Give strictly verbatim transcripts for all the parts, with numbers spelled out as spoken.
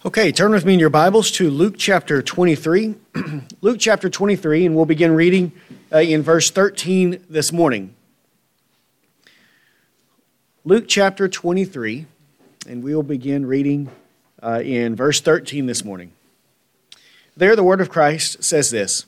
Okay, turn with me in your Bibles to Luke chapter twenty-three. Luke chapter twenty-three, and we'll begin reading uh, in verse thirteen this morning. Luke chapter twenty-three, and we will begin reading uh, in verse thirteen this morning. There the word of Christ says this.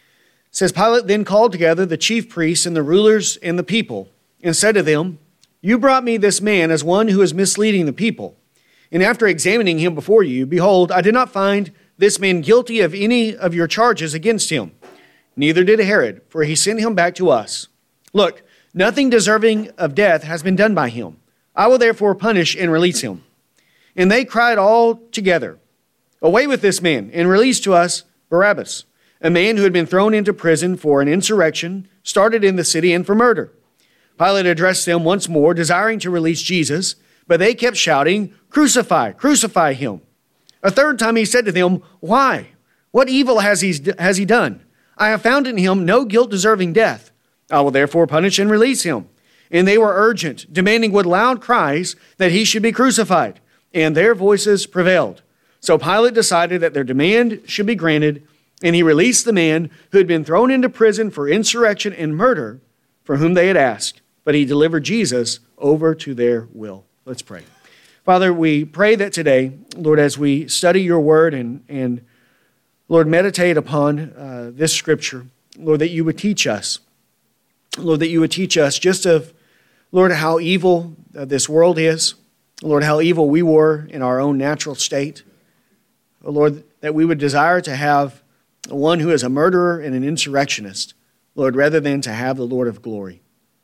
It says, Pilate then called together the chief priests and the rulers and the people, and said to them, You brought me this man as one who is misleading the people. And after examining him before you, behold, I did not find this man guilty of any of your charges against him. Neither did Herod, for he sent him back to us. Look, nothing deserving of death has been done by him. I will therefore punish and release him. And they cried all together, Away with this man, and release to us Barabbas, a man who had been thrown into prison for an insurrection started in the city and for murder. Pilate addressed them once more, desiring to release Jesus, but they kept shouting, Crucify, crucify him. A third time he said to them, Why? What evil has he, has he done? I have found in him no guilt deserving death. I will therefore punish and release him. And they were urgent, demanding with loud cries that he should be crucified. And their voices prevailed. So Pilate decided that their demand should be granted, and he released the man who had been thrown into prison for insurrection and murder, for whom they had asked. But he delivered Jesus over to their will. Let's pray. Father, we pray that today, Lord, as we study your word and, and Lord, meditate upon uh, this scripture, Lord, that you would teach us. Lord, that you would teach us just of, Lord, how evil uh, this world is. Lord, how evil we were in our own natural state. Oh, Lord, that we would desire to have one who is a murderer and an insurrectionist, Lord, rather than to have the Lord of glory.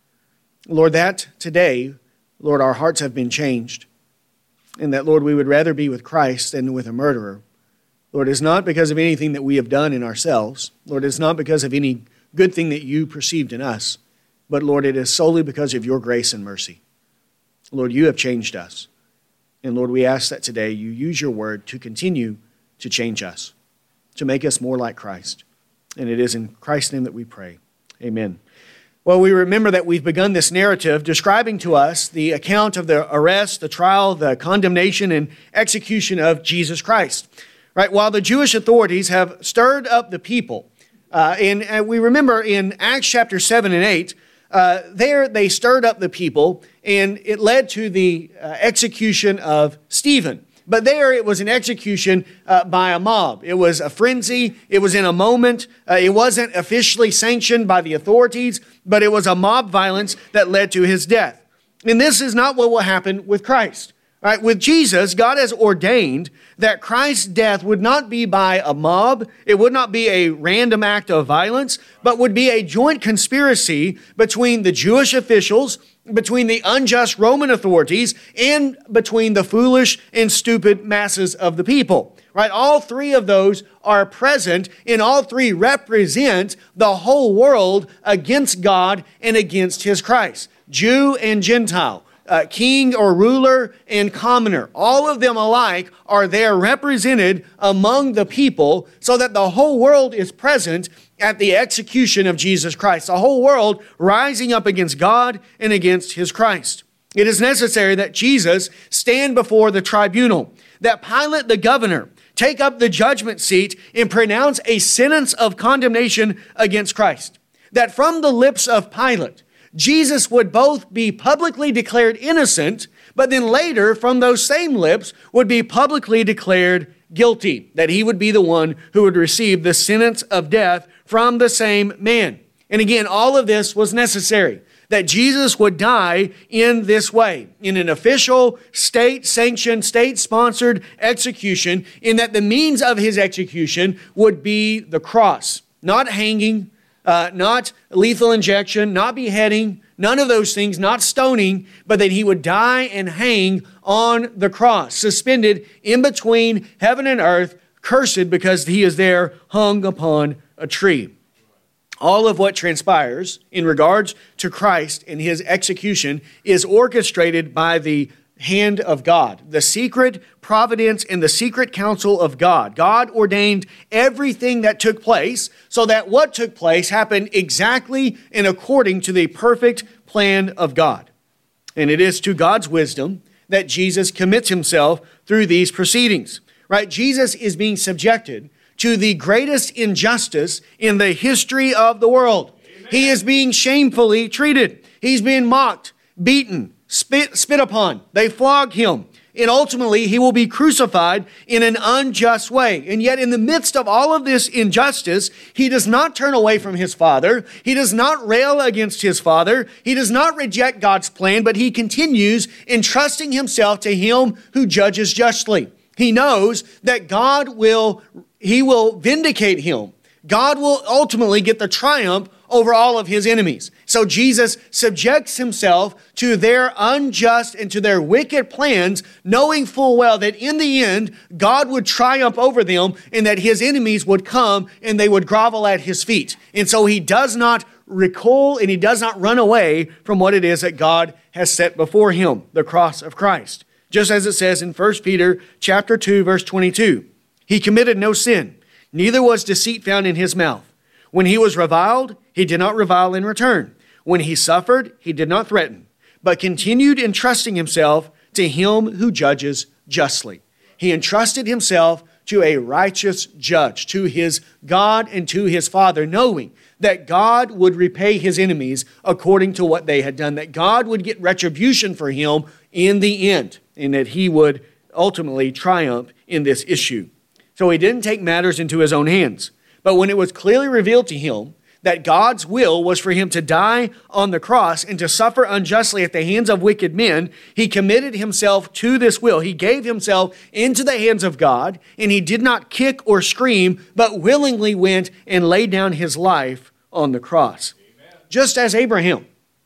Lord, that today, Lord, our hearts have been changed, and that, Lord, we would rather be with Christ than with a murderer. Lord, it's not because of anything that we have done in ourselves. Lord, it's not because of any good thing that you perceived in us, but, Lord, it is solely because of your grace and mercy. Lord, you have changed us, and, Lord, we ask that today you use your word to continue to change us, to make us more like Christ. And it is in Christ's name that we pray. Amen. Well, we remember that we've begun this narrative describing to us the account of the arrest, the trial, the condemnation, and execution of Jesus Christ. Right? While the Jewish authorities have stirred up the people, uh, and, and we remember in Acts chapter seven and eight, uh, there they stirred up the people, and it led to the uh, execution of Stephen. But there it was an execution uh, by a mob. It was a frenzy. It was in a moment. Uh, it wasn't officially sanctioned by the authorities, but it was a mob violence that led to his death. And this is not what will happen with Christ. Right? With Jesus, God has ordained that Christ's death would not be by a mob. It would not be a random act of violence, but would be a joint conspiracy between the Jewish officials, between the unjust Roman authorities, and between the foolish and stupid masses of the people. Right? All three of those are present, and all three represent the whole world against God and against his Christ. Jew and Gentile. Uh, king or ruler and commoner, all of them alike are there represented among the people so that the whole world is present at the execution of Jesus Christ. The whole world rising up against God and against his Christ. It is necessary that Jesus stand before the tribunal, that Pilate the governor take up the judgment seat and pronounce a sentence of condemnation against Christ. That from the lips of Pilate, Jesus would both be publicly declared innocent, but then later from those same lips would be publicly declared guilty, that he would be the one who would receive the sentence of death from the same man. And again, all of this was necessary, that Jesus would die in this way, in an official, state-sanctioned, state-sponsored execution, in that the means of his execution would be the cross, not hanging, Uh, not lethal injection, not beheading, none of those things, not stoning, but that he would die and hang on the cross, suspended in between heaven and earth, cursed because he is there hung upon a tree. All of what transpires in regards to Christ and his execution is orchestrated by the hand of God, the secret providence and the secret counsel of God. God ordained everything that took place so that what took place happened exactly and according to the perfect plan of God. And it is to God's wisdom that Jesus commits himself through these proceedings. right? Jesus is being subjected to the greatest injustice in the history of the world. Amen. He is being shamefully treated. He's being mocked, beaten, spit, spit upon. They flog him. And ultimately, he will be crucified in an unjust way. And yet, in the midst of all of this injustice, he does not turn away from his Father. He does not rail against his Father. He does not reject God's plan, but he continues entrusting himself to him who judges justly. He knows that God will, he will vindicate him. God will ultimately get the triumph over all of his enemies. So Jesus subjects himself to their unjust and to their wicked plans, knowing full well that in the end, God would triumph over them and that his enemies would come and they would grovel at his feet. And so he does not recoil and he does not run away from what it is that God has set before him, the cross of Christ. Just as it says in First Peter chapter two, verse twenty-two, he committed no sin, neither was deceit found in his mouth. When he was reviled, he did not revile in return. When he suffered, he did not threaten, but continued entrusting himself to him who judges justly. He entrusted himself to a righteous judge, to his God and to his Father, knowing that God would repay his enemies according to what they had done, that God would get retribution for him in the end, and that he would ultimately triumph in this issue. So he didn't take matters into his own hands. But when it was clearly revealed to him that God's will was for him to die on the cross and to suffer unjustly at the hands of wicked men, he committed himself to this will. He gave himself into the hands of God, and he did not kick or scream, but willingly went and laid down his life on the cross. Amen. Just as Abraham,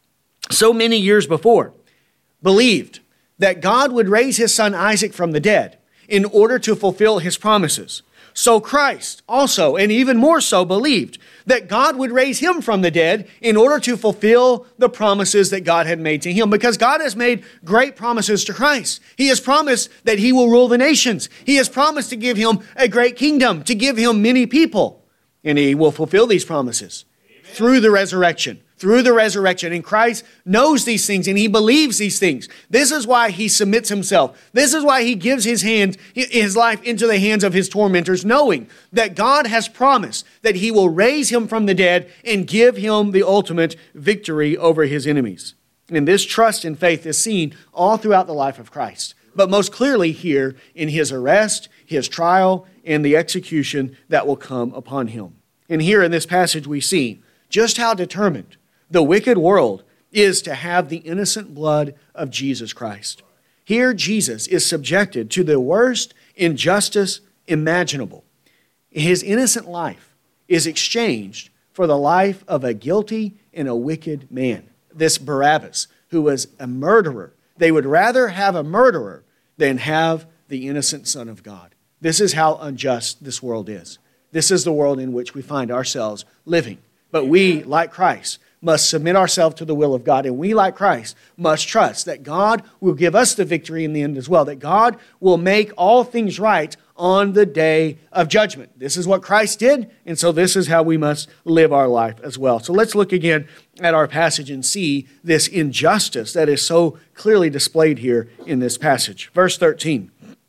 so many years before, believed that God would raise his son Isaac from the dead in order to fulfill his promises. So Christ also, and even more so, believed that God would raise him from the dead in order to fulfill the promises that God had made to him. Because God has made great promises to Christ. He has promised that he will rule the nations. He has promised to give him a great kingdom, to give him many people. And he will fulfill these promises. Amen. Through the resurrection. Through the resurrection. And Christ knows these things and he believes these things. This is why he submits himself. This is why he gives his hand, his life into the hands of his tormentors, knowing that God has promised that he will raise him from the dead and give him the ultimate victory over his enemies. And this trust and faith is seen all throughout the life of Christ, but most clearly here in his arrest, his trial, and the execution that will come upon him. And here in this passage we see just how determined the wicked world is to have the innocent blood of Jesus Christ. Here Jesus is subjected to the worst injustice imaginable. His innocent life is exchanged for the life of a guilty and a wicked man. This Barabbas, who was a murderer. They would rather have a murderer than have the innocent Son of God. This is how unjust this world is. This is the world in which we find ourselves living. But we, like Christ, must submit ourselves to the will of God. And we, like Christ, must trust that God will give us the victory in the end as well. That God will make all things right on the day of judgment. This is what Christ did, and so this is how we must live our life as well. So let's look again at our passage and see this injustice that is so clearly displayed here in this passage. Verse thirteen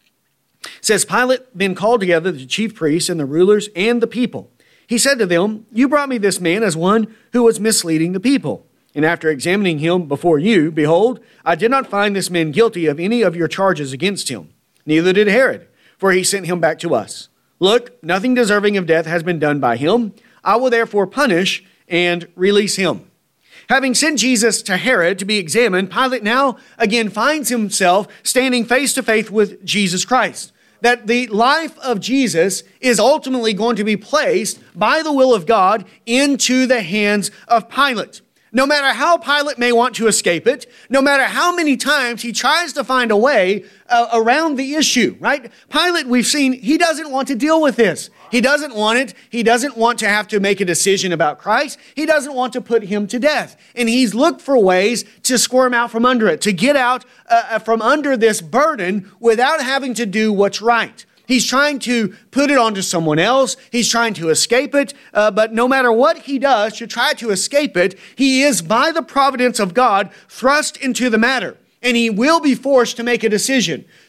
says, Pilate then called together the chief priests and the rulers and the people. He said to them, you brought me this man as one who was misleading the people. And after examining him before you, behold, I did not find this man guilty of any of your charges against him. Neither did Herod, for he sent him back to us. Look, nothing deserving of death has been done by him. I will therefore punish and release him. Having sent Jesus to Herod to be examined, Pilate now again finds himself standing face to face with Jesus Christ. That the life of Jesus is ultimately going to be placed by the will of God into the hands of Pilate. No matter how Pilate may want to escape it, no matter how many times he tries to find a way uh, around the issue, right? Pilate, we've seen, he doesn't want to deal with this. He doesn't want it. He doesn't want to have to make a decision about Christ. He doesn't want to put him to death. And he's looked for ways to squirm out from under it, to get out uh, from under this burden without having to do what's right. He's trying to put it onto someone else. He's trying to escape it. Uh, but no matter what he does to try to escape it, he is, by the providence of God, thrust into the matter. And he will be forced to make a decision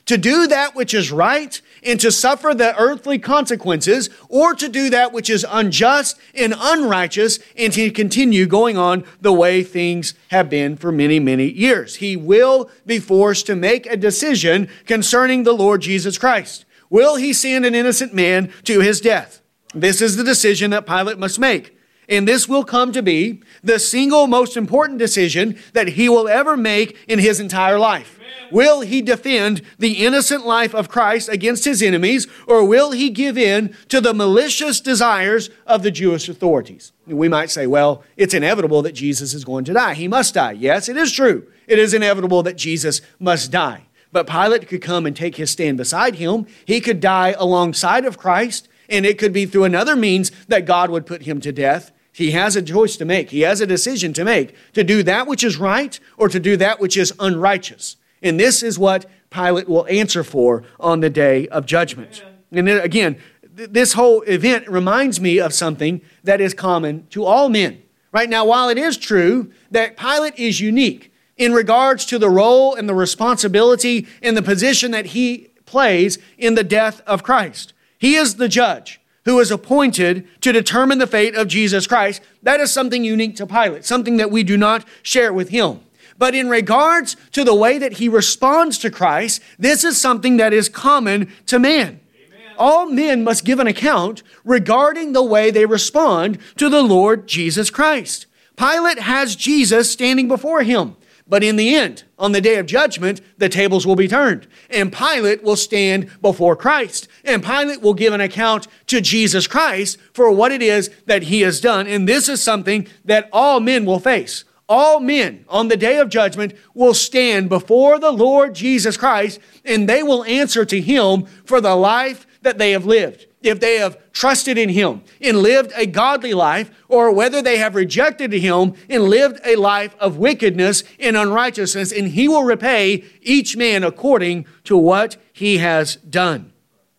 to do that which is right and to suffer the earthly consequences, or to do that which is unjust and unrighteous and to continue going on the way things have been for many, many years. He will be forced to make a decision concerning the Lord Jesus Christ. Will he send an innocent man to his death? This is the decision that Pilate must make. And this will come to be the single most important decision that he will ever make in his entire life. Amen. Will he defend the innocent life of Christ against his enemies, or will he give in to the malicious desires of the Jewish authorities? We might say, well, it's inevitable that Jesus is going to die. He must die. Yes, it is true. It is inevitable that Jesus must die. But Pilate could come and take his stand beside him. He could die alongside of Christ, and it could be through another means that God would put him to death. He has a choice to make. He has a decision to make, to do that which is right or to do that which is unrighteous. And this is what Pilate will answer for on the day of judgment. And then again, th- this whole event reminds me of something that is common to all men. Right now, while it is true that Pilate is unique in regards to the role and the responsibility and the position that he plays in the death of Christ, he is the judge who is appointed to determine the fate of Jesus Christ. That is something unique to Pilate, something that we do not share with him. But in regards to the way that he responds to Christ, this is something that is common to man. Amen. All men must give an account regarding the way they respond to the Lord Jesus Christ. Pilate has Jesus standing before him. But in the end, on the day of judgment, the tables will be turned. And Pilate will stand before Christ. And Pilate will give an account to Jesus Christ for what it is that he has done. And this is something that all men will face. All men on the day of judgment will stand before the Lord Jesus Christ, and they will answer to him for the life that they have lived. If they have trusted in him and lived a godly life, or whether they have rejected him and lived a life of wickedness and unrighteousness, and he will repay each man according to what he has done.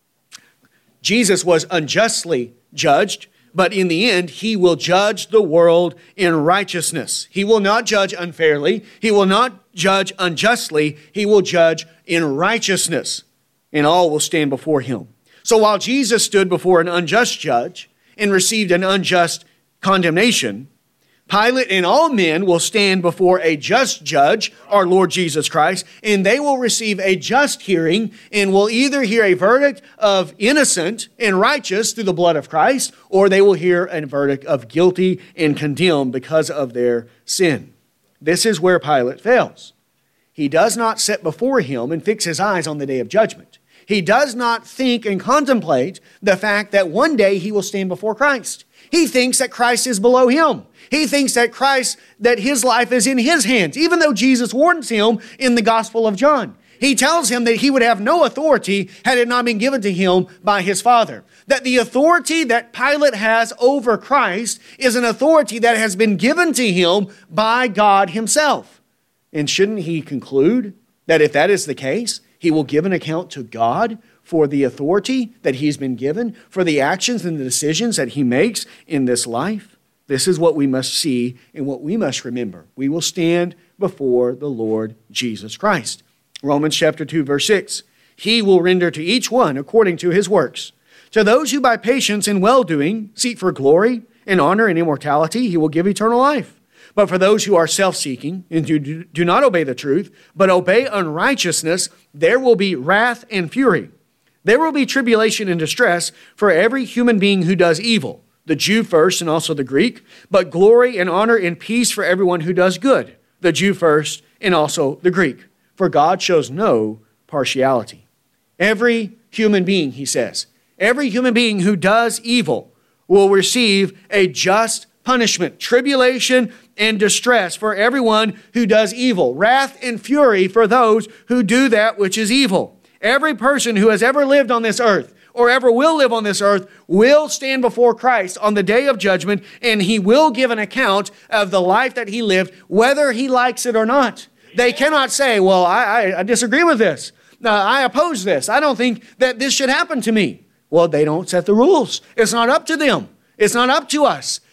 Jesus was unjustly judged, but in the end, he will judge the world in righteousness. He will not judge unfairly. He will not judge unjustly. He will judge in righteousness, and all will stand before him. So while Jesus stood before an unjust judge and received an unjust condemnation, Pilate and all men will stand before a just judge, our Lord Jesus Christ, and they will receive a just hearing and will either hear a verdict of innocent and righteous through the blood of Christ, or they will hear a verdict of guilty and condemned because of their sin. This is where Pilate fails. He does not sit before him and fix his eyes on the day of judgment. He does not think and contemplate the fact that one day he will stand before Christ. He thinks that Christ is below him. He thinks that Christ, that his life is in his hands, even though Jesus warns him in the Gospel of John. He tells him that he would have no authority had it not been given to him by his Father. That the authority that Pilate has over Christ is an authority that has been given to him by God himself. And shouldn't he conclude that if that is the case, he will give an account to God for the authority that he's been given, for the actions and the decisions that he makes in this life? This is what we must see and what we must remember. We will stand before the Lord Jesus Christ. Romans chapter two, verse six. He will render to each one according to his works. To those who by patience and well-doing seek for glory and honor and immortality, he will give eternal life. But for those who are self-seeking and do, do not obey the truth, but obey unrighteousness, there will be wrath and fury. There will be tribulation and distress for every human being who does evil, the Jew first and also the Greek, but glory and honor and peace for everyone who does good, the Jew first and also the Greek. For God shows no partiality. Every human being, he says, every human being who does evil will receive a just punishment, tribulation and distress for everyone who does evil, wrath and fury for those who do that which is evil. Every person who has ever lived on this earth or ever will live on this earth will stand before Christ on the day of judgment, and he will give an account of the life that he lived, whether he likes it or not. They cannot say, well, I, I, I disagree with this. Uh, I oppose this. I don't think that this should happen to me. Well, they don't set the rules. It's not up to them. It's not up to us.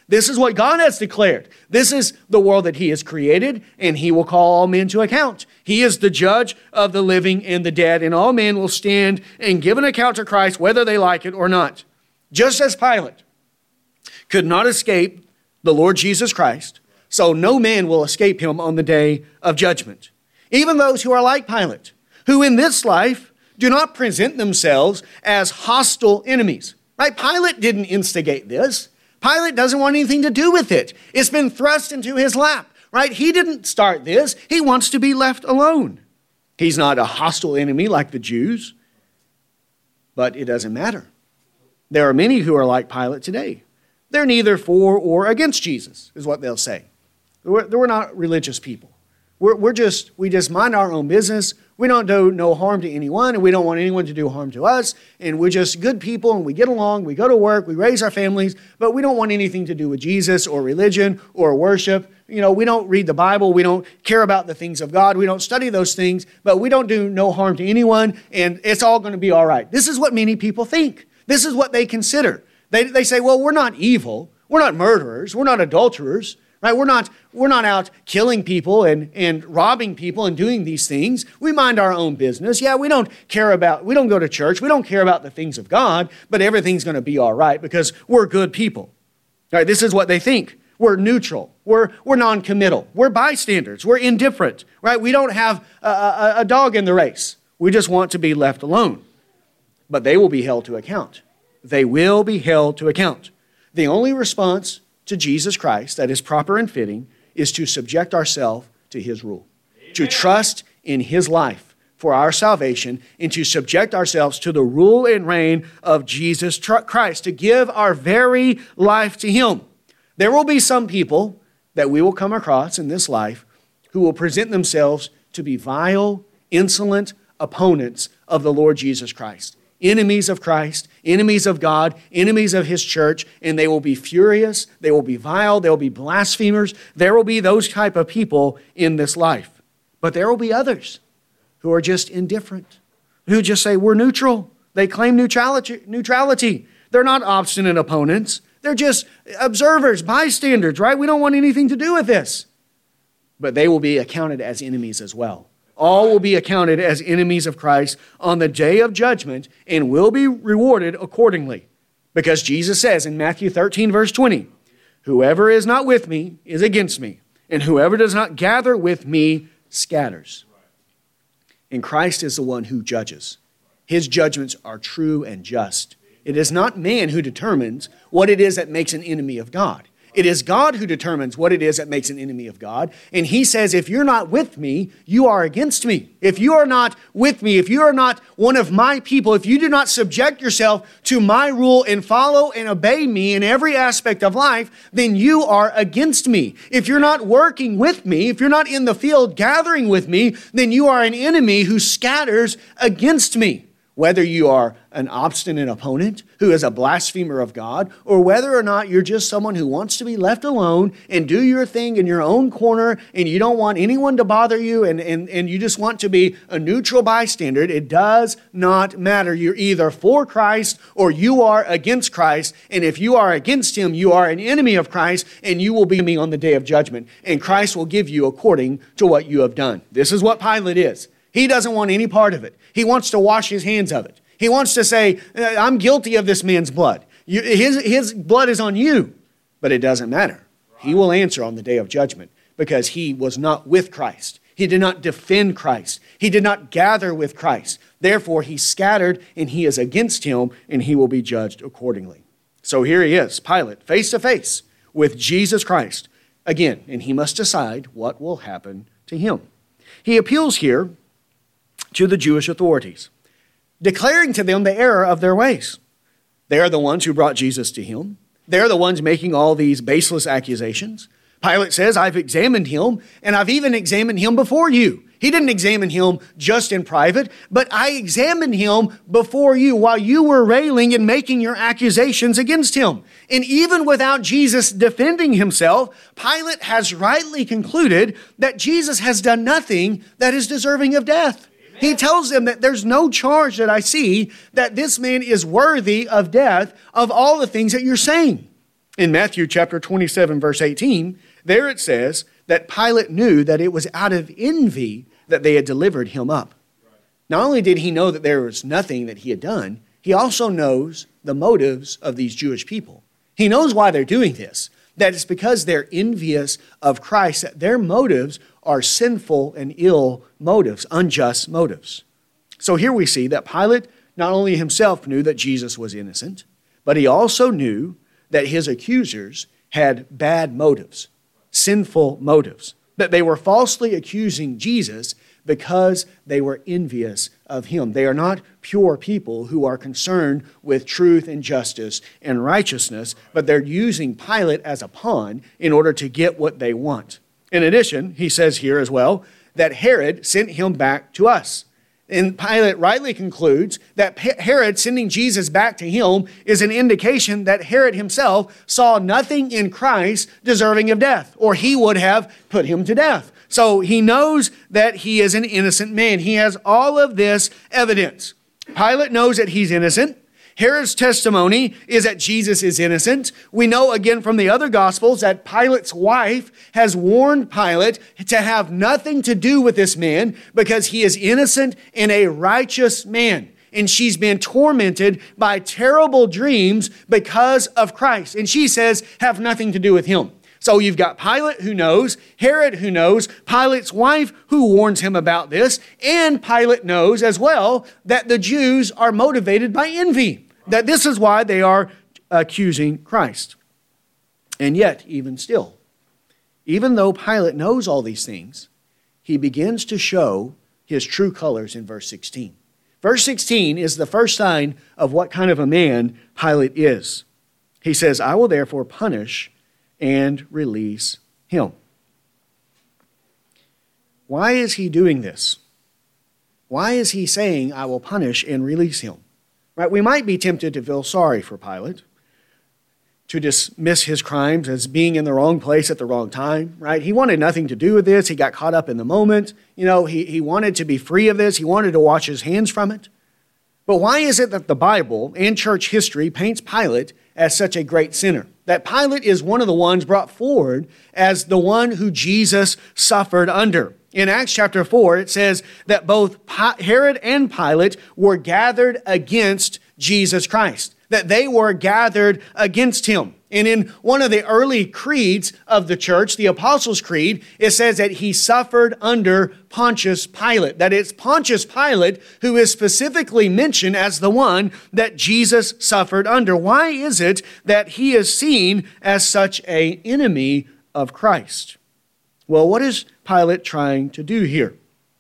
This is what God has declared. This is the world that he has created, and he will call all men to account. He is the judge of the living and the dead, and all men will stand and give an account to Christ whether they like it or not. Just as Pilate could not escape the Lord Jesus Christ, so no man will escape him on the day of judgment. Even those who are like Pilate, who in this life do not present themselves as hostile enemies. Right? Pilate didn't instigate this. Pilate doesn't want anything to do with it. It's been thrust into his lap, right? He didn't start this. He wants to be left alone. He's not a hostile enemy like the Jews, but it doesn't matter. There are many who are like Pilate today. They're neither for or against Jesus, is what they'll say. We're, we're not religious people. We're, we're just, we just mind our own business. We don't do no harm to anyone, and we don't want anyone to do harm to us. And we're just good people, and we get along. We go to work. We raise our families, but we don't want anything to do with Jesus or religion or worship. You know, we don't read the Bible. We don't care about the things of God. We don't study those things, but we don't do no harm to anyone, and it's all going to be all right. This is what many people think. This is what they consider. They, they say, well, we're not evil. We're not murderers. We're not adulterers. Right? We're not, we're not out killing people and, and robbing people and doing these things. We mind our own business. Yeah, we don't care about, we don't go to church. We don't care about the things of God, but everything's going to be all right because we're good people. Right? This is what they think. We're neutral. We're, we're non-committal. We're bystanders. We're indifferent. Right? We don't have a, a, a dog in the race. We just want to be left alone. But they will be held to account. They will be held to account. The only response to Jesus Christ that is proper and fitting is to subject ourselves to his rule, Amen. To trust in his life for our salvation, and to subject ourselves to the rule and reign of Jesus Christ, to give our very life to him. There will be some people that we will come across in this life who will present themselves to be vile, insolent opponents of the Lord Jesus Christ. Enemies of Christ, enemies of God, enemies of his church, and they will be furious, they will be vile, they will be blasphemers. There will be those type of people in this life. But there will be others who are just indifferent, who just say, we're neutral. They claim neutrality. neutrality. They're not obstinate opponents. They're just observers, bystanders, right? We don't want anything to do with this. But they will be accounted as enemies as well. All will be accounted as enemies of Christ on the day of judgment and will be rewarded accordingly. Because Jesus says in Matthew thirteen, verse twenty, whoever is not with me is against me, and whoever does not gather with me scatters. And Christ is the one who judges. His judgments are true and just. It is not man who determines what it is that makes an enemy of God. It is God who determines what it is that makes an enemy of God. And he says, if you're not with me, you are against me. If you are not with me, if you are not one of my people, if you do not subject yourself to my rule and follow and obey me in every aspect of life, then you are against me. If you're not working with me, if you're not in the field gathering with me, then you are an enemy who scatters against me. Whether you are an obstinate opponent who is a blasphemer of God, or whether or not you're just someone who wants to be left alone and do your thing in your own corner and you don't want anyone to bother you and, and, and you just want to be a neutral bystander, it does not matter. You're either for Christ or you are against Christ. And if you are against him, you are an enemy of Christ and you will be me on the day of judgment. And Christ will give you according to what you have done. This is what Pilate is. He doesn't want any part of it. He wants to wash his hands of it. He wants to say, I'm guilty of this man's blood. You, his, his blood is on you. But it doesn't matter. He will answer on the day of judgment because he was not with Christ. He did not defend Christ. He did not gather with Christ. Therefore, he scattered and he is against him and he will be judged accordingly. So here he is, Pilate, face to face with Jesus Christ. Again, and he must decide what will happen to him. He appeals here to the Jewish authorities, declaring to them the error of their ways. They are the ones who brought Jesus to him. They're the ones making all these baseless accusations. Pilate says, I've examined him, and I've even examined him before you. He didn't examine him just in private, but I examined him before you while you were railing and making your accusations against him. And even without Jesus defending himself, Pilate has rightly concluded that Jesus has done nothing that is deserving of death. He tells them that there's no charge that I see that this man is worthy of death of all the things that you're saying. In Matthew chapter twenty-seven, verse eighteen, there it says that Pilate knew that it was out of envy that they had delivered him up. Not only did he know that there was nothing that he had done, he also knows the motives of these Jewish people. He knows why they're doing this, that it's because they're envious of Christ, that their motives are sinful and ill motives, unjust motives. So here we see that Pilate not only himself knew that Jesus was innocent, but he also knew that his accusers had bad motives, sinful motives, that they were falsely accusing Jesus because they were envious of him. They are not pure people who are concerned with truth and justice and righteousness, but they're using Pilate as a pawn in order to get what they want. In addition, he says here as well that Herod sent him back to us. And Pilate rightly concludes that Herod sending Jesus back to him is an indication that Herod himself saw nothing in Christ deserving of death, or he would have put him to death. So he knows that he is an innocent man. He has all of this evidence. Pilate knows that he's innocent. Herod's testimony is that Jesus is innocent. We know again from the other Gospels that Pilate's wife has warned Pilate to have nothing to do with this man because he is innocent and a righteous man. And she's been tormented by terrible dreams because of Christ. And she says, have nothing to do with him. So you've got Pilate who knows, Herod who knows, Pilate's wife who warns him about this, and Pilate knows as well that the Jews are motivated by envy, that this is why they are accusing Christ. And yet, even still, even though Pilate knows all these things, he begins to show his true colors in verse sixteen. Verse sixteen is the first sign of what kind of a man Pilate is. He says, I will therefore punish and release him. Why is he doing this? Why is he saying, I will punish and release him? Right? We might be tempted to feel sorry for Pilate, to dismiss his crimes as being in the wrong place at the wrong time, right? He wanted nothing to do with this. He got caught up in the moment. You know, he, he wanted to be free of this. He wanted to wash his hands from it. But why is it that the Bible and church history paints Pilate as such a great sinner? That Pilate is one of the ones brought forward as the one who Jesus suffered under. In Acts chapter four, it says that both Herod and Pilate were gathered against Jesus Christ, that they were gathered against him. And in one of the early creeds of the church, the Apostles' Creed, it says that he suffered under Pontius Pilate, that it's Pontius Pilate who is specifically mentioned as the one that Jesus suffered under. Why is it that he is seen as such an enemy of Christ? Well, what is Pilate trying to do here?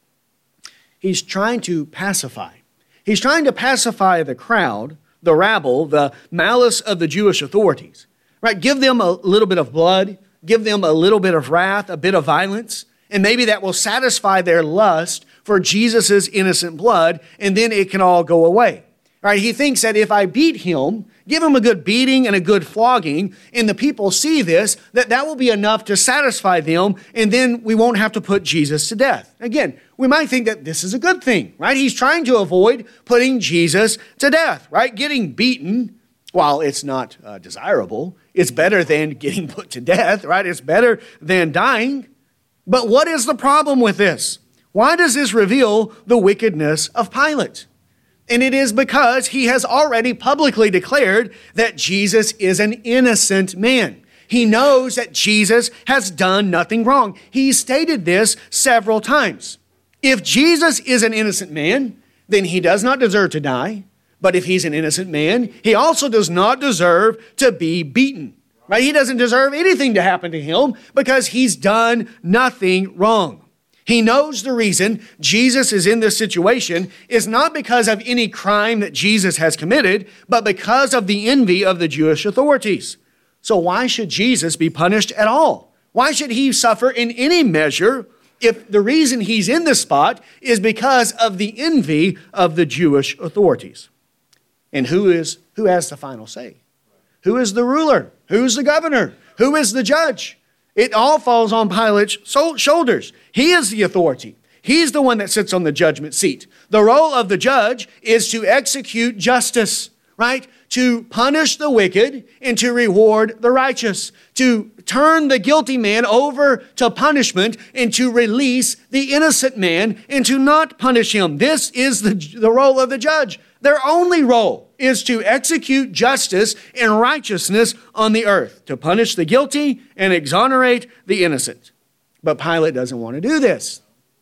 He's trying to pacify. He's trying to pacify the crowd, the rabble, the malice of the Jewish authorities. Right? Give them a little bit of blood, give them a little bit of wrath, a bit of violence, and maybe that will satisfy their lust for Jesus' innocent blood, and then it can all go away. Right? He thinks that if I beat him, give him a good beating and a good flogging, and the people see this, that that will be enough to satisfy them, and then we won't have to put Jesus to death. Again, we might think that this is a good thing, right? He's trying to avoid putting Jesus to death, right? Getting beaten, while it's not uh, desirable, it's better than getting put to death, right? It's better than dying. But what is the problem with this? Why does this reveal the wickedness of Pilate? And it is because he has already publicly declared that Jesus is an innocent man. He knows that Jesus has done nothing wrong. He stated this several times. If Jesus is an innocent man, then he does not deserve to die. But if he's an innocent man, he also does not deserve to be beaten. Right? He doesn't deserve anything to happen to him because he's done nothing wrong. He knows the reason Jesus is in this situation is not because of any crime that Jesus has committed, but because of the envy of the Jewish authorities. So why should Jesus be punished at all? Why should he suffer in any measure if the reason he's in this spot is because of the envy of the Jewish authorities? And who is who has the final say? Who is the ruler? Who's the governor? Who is the judge? It all falls on Pilate's shoulders. He is the authority. He's the one that sits on the judgment seat. The role of the judge is to execute justice, right? To punish the wicked and to reward the righteous, to turn the guilty man over to punishment and to release the innocent man and to not punish him. This is the, the role of the judge. Their only role is to execute justice and righteousness on the earth, to punish the guilty and exonerate the innocent. But Pilate doesn't want to do this.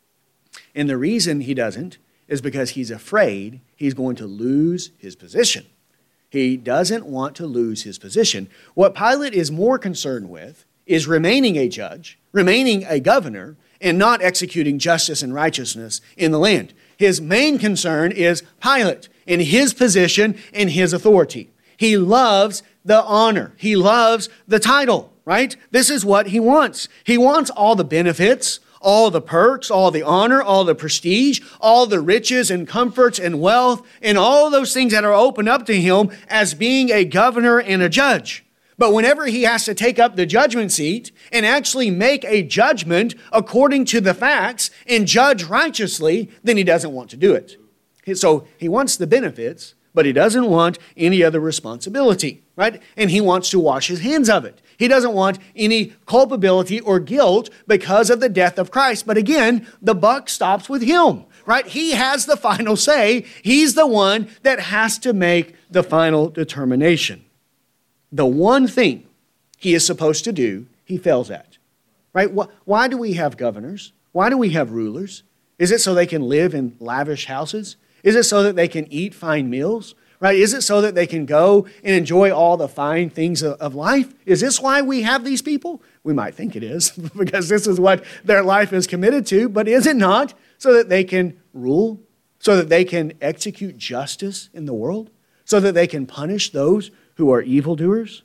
And the reason he doesn't is because he's afraid he's going to lose his position. He doesn't want to lose his position. What Pilate is more concerned with is remaining a judge, remaining a governor, and not executing justice and righteousness in the land. His main concern is Pilate and his position and his authority. He loves the honor. He loves the title, right? This is what he wants. He wants all the benefits, all the perks, all the honor, all the prestige, all the riches and comforts and wealth, and all those things that are opened up to him as being a governor and a judge. But whenever he has to take up the judgment seat and actually make a judgment according to the facts and judge righteously, then he doesn't want to do it. So he wants the benefits, but he doesn't want any other responsibility, right? And he wants to wash his hands of it. He doesn't want any culpability or guilt because of the death of Christ. But again, the buck stops with him, right? He has the final say. He's the one that has to make the final determination. The one thing he is supposed to do, he fails at, right? Why do we have governors? Why do we have rulers? Is it so they can live in lavish houses? Is it so that they can eat fine meals? Right? Is it so that they can go and enjoy all the fine things of, of life? Is this why we have these people? We might think it is, because this is what their life is committed to, but is it not so that they can rule, so that they can execute justice in the world, so that they can punish those who are evildoers?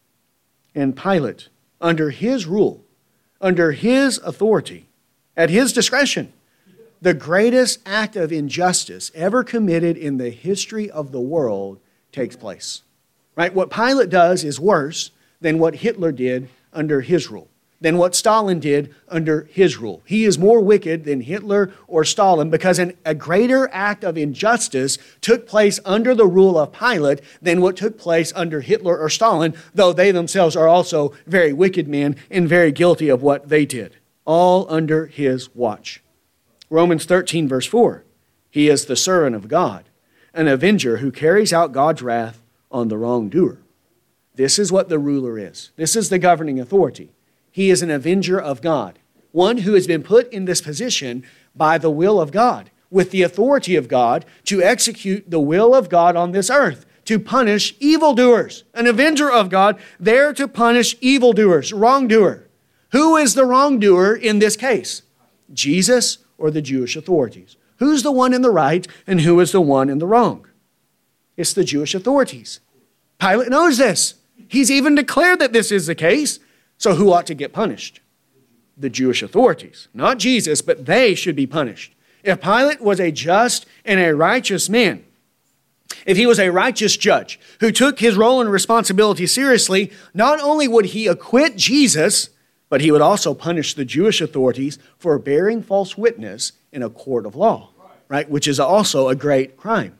And Pilate, under his rule, under his authority, at his discretion, the greatest act of injustice ever committed in the history of the world takes place. Right? What Pilate does is worse than what Hitler did under his rule, than what Stalin did under his rule. He is more wicked than Hitler or Stalin because an, a greater act of injustice took place under the rule of Pilate than what took place under Hitler or Stalin, though they themselves are also very wicked men and very guilty of what they did, all under his watch. Romans thirteen, verse four, he is the servant of God, an avenger who carries out God's wrath on the wrongdoer. This is what the ruler is. This is the governing authority. He is an avenger of God, one who has been put in this position by the will of God, with the authority of God to execute the will of God on this earth, to punish evildoers. An avenger of God there to punish evildoers, wrongdoer. Who is the wrongdoer in this case? Jesus or the Jewish authorities? Who's the one in the right and who is the one in the wrong? It's the Jewish authorities. Pilate knows this. He's even declared that this is the case. So who ought to get punished? The Jewish authorities. Not Jesus, but they should be punished. If Pilate was a just and a righteous man, if he was a righteous judge who took his role and responsibility seriously, not only would he acquit Jesus, but he would also punish the Jewish authorities for bearing false witness in a court of law, right? Which is also a great crime.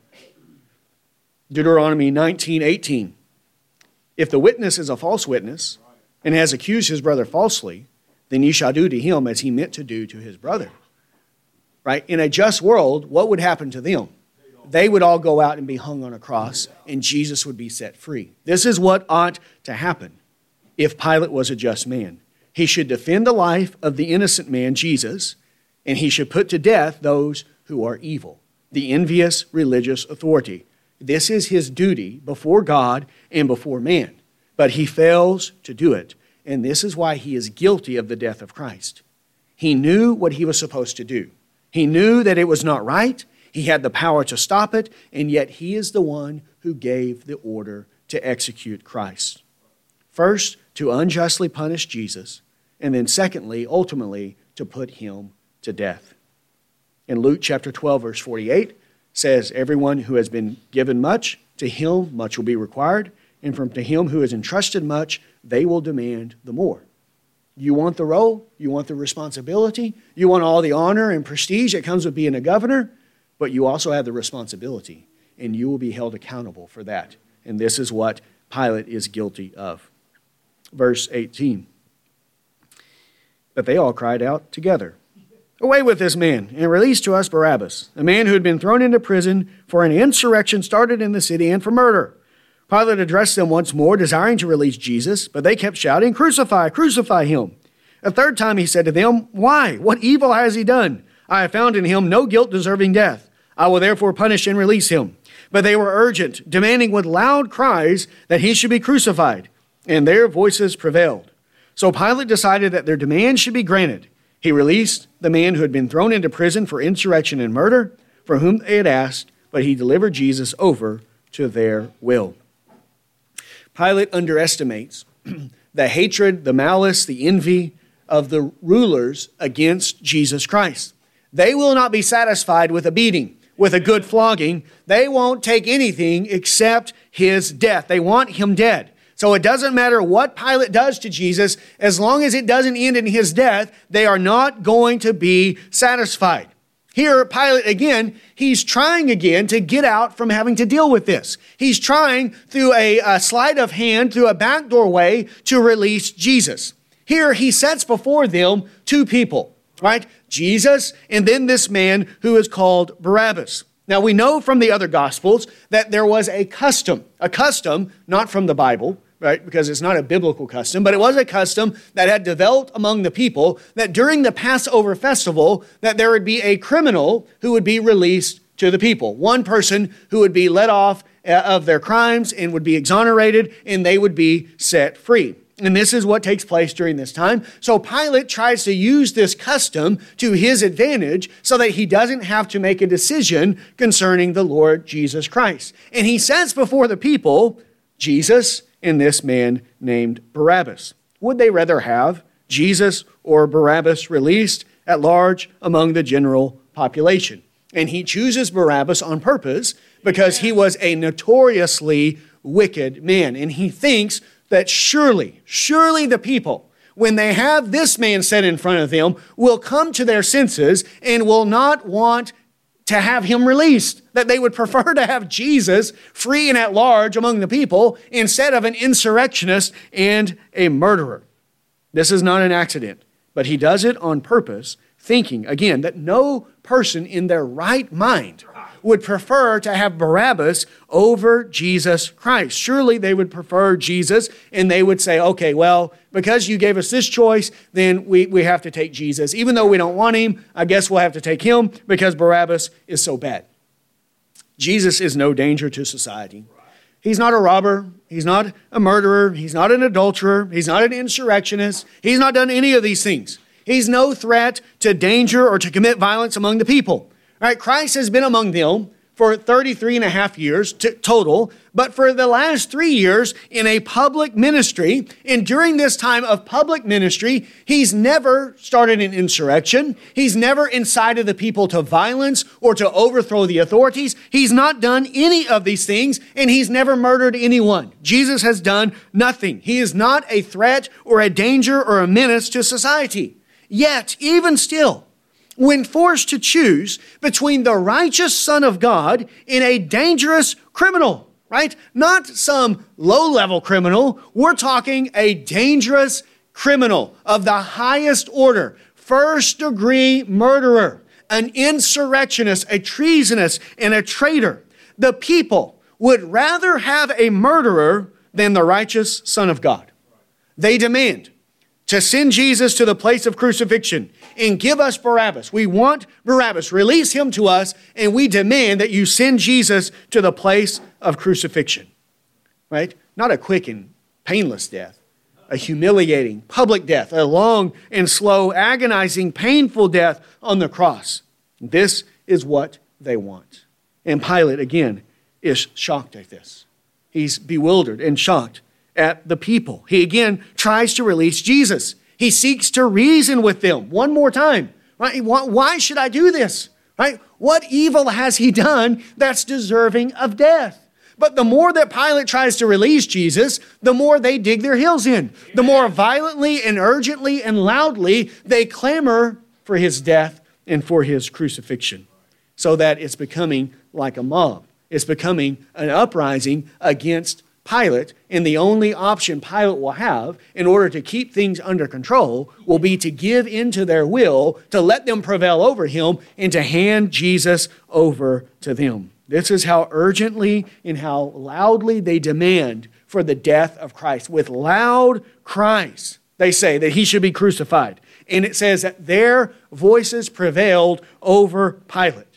Deuteronomy nineteen eighteen. If the witness is a false witness and has accused his brother falsely, then ye shall do to him as he meant to do to his brother. Right? In a just world, what would happen to them? They would all go out and be hung on a cross, and Jesus would be set free. This is what ought to happen if Pilate was a just man. He should defend the life of the innocent man, Jesus, and he should put to death those who are evil, the envious religious authority. This is his duty before God and before man, but he fails to do it, and this is why he is guilty of the death of Christ. He knew what he was supposed to do. He knew that it was not right. He had the power to stop it, and yet he is the one who gave the order to execute Christ. First, to unjustly punish Jesus, and then secondly, ultimately, to put him to death. In Luke chapter twelve, verse forty-eight, says, everyone who has been given much, to him much will be required, and from to him who is entrusted much, they will demand the more. You want the role, you want the responsibility, you want all the honor and prestige that comes with being a governor, but you also have the responsibility. and you will be held accountable for that. And this is what Pilate is guilty of. Verse eighteen. But they all cried out together, "Away with this man, and release to us Barabbas, a man who had been thrown into prison for an insurrection started in the city and for murder." Pilate addressed them once more, desiring to release Jesus, but they kept shouting, "Crucify, crucify him." A third time he said to them, "Why? What evil has he done? I have found in him no guilt deserving death. I will therefore punish and release him." But they were urgent, demanding with loud cries that he should be crucified, and their voices prevailed. So Pilate decided that their demand should be granted. He released the man who had been thrown into prison for insurrection and murder, for whom they had asked, but he delivered Jesus over to their will. Pilate underestimates the hatred, the malice, the envy of the rulers against Jesus Christ. They will not be satisfied with a beating, with a good flogging. They won't take anything except his death. They want him dead. So it doesn't matter what Pilate does to Jesus, as long as it doesn't end in his death, they are not going to be satisfied. Here, Pilate, again, he's trying again to get out from having to deal with this. He's trying through a, a sleight of hand, through a backdoor way, to release Jesus. Here, he sets before them two people, right? Jesus and then this man who is called Barabbas. Now, we know from the other Gospels that there was a custom, a custom, not from the Bible, right, because it's not a biblical custom, but it was a custom that had developed among the people that during the Passover festival, that there would be a criminal who would be released to the people. One person who would be let off of their crimes and would be exonerated, and they would be set free. And this is what takes place during this time. So Pilate tries to use this custom to his advantage so that he doesn't have to make a decision concerning the Lord Jesus Christ. And he says before the people, Jesus and this man named Barabbas. Would they rather have Jesus or Barabbas released at large among the general population? And he chooses Barabbas on purpose because he was a notoriously wicked man. And he thinks that surely, surely the people, when they have this man set in front of them, will come to their senses and will not want to have him released, that they would prefer to have Jesus free and at large among the people instead of an insurrectionist and a murderer. This is not an accident, but he does it on purpose, thinking, again, that no person in their right mind would prefer to have Barabbas over Jesus Christ. Surely they would prefer Jesus, and they would say, okay, well, because you gave us this choice, then we, we have to take Jesus. Even though we don't want him, I guess we'll have to take him because Barabbas is so bad. Jesus is no danger to society. He's not a robber. He's not a murderer. He's not an adulterer. He's not an insurrectionist. He's not done any of these things. He's no threat to danger or to commit violence among the people. All right, Christ has been among them for thirty-three and a half years t- total, but for the last three years in a public ministry. And during this time of public ministry, he's never started an insurrection. He's never incited the people to violence or to overthrow the authorities. He's not done any of these things, and he's never murdered anyone. Jesus has done nothing. He is not a threat or a danger or a menace to society. Yet, even still, when forced to choose between the righteous Son of God and a dangerous criminal, right? Not some low-level criminal. We're talking a dangerous criminal of the highest order, first-degree murderer, an insurrectionist, a treasonous, and a traitor. The people would rather have a murderer than the righteous Son of God. They demand to send Jesus to the place of crucifixion and give us Barabbas. We want Barabbas. Release him to us, and we demand that you send Jesus to the place of crucifixion. Right? Not a quick and painless death, a humiliating public death, a long and slow, agonizing, painful death on the cross. This is what they want. And Pilate, again, is shocked at this. He's bewildered and shocked at the people. He again tries to release Jesus. He seeks to reason with them one more time. Right? Why should I do this? Right? What evil has he done that's deserving of death? But the more that Pilate tries to release Jesus, the more they dig their heels in. The more violently and urgently and loudly they clamor for his death and for his crucifixion, so that it's becoming like a mob. is becoming an uprising against Pilate, and the only option Pilate will have in order to keep things under control will be to give into their will, to let them prevail over him, and to hand Jesus over to them. This is how urgently and how loudly they demand for the death of Christ. With loud cries, they say that he should be crucified. And it says that their voices prevailed over Pilate.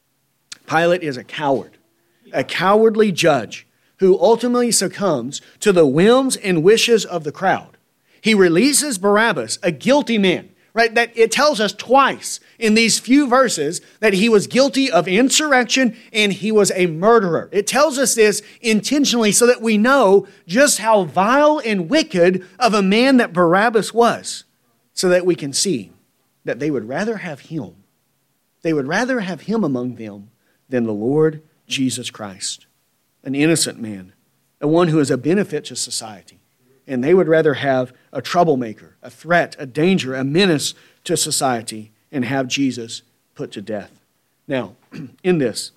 Pilate is a coward, a cowardly judge who ultimately succumbs to the whims and wishes of the crowd. He releases Barabbas, a guilty man, right? That it tells us twice in these few verses that he was guilty of insurrection and he was a murderer. It tells us this intentionally so that we know just how vile and wicked of a man that Barabbas was, so that we can see that they would rather have him. They would rather have him among them than the Lord Jesus Christ, an innocent man, a one who is a benefit to society. And they would rather have a troublemaker, a threat, a danger, a menace to society, and have Jesus put to death. Now, in this,